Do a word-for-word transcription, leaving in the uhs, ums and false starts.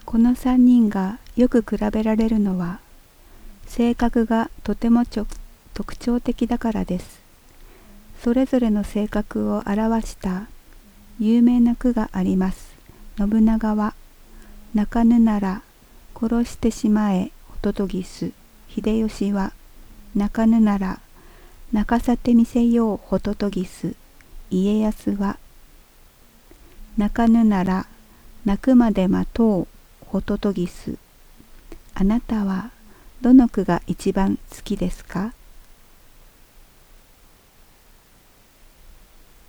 この三人がよく比べられるのは、性格がとてもちょ特徴的だからです。それぞれの性格を表した有名な句があります。信長は、泣かぬなら殺してしまえホトトギス。秀吉は、泣かぬなら泣かさてみせようホトトギス。家康は、泣かぬなら泣くまで待とうホトトギス。あなたはどの句が一番好きですか？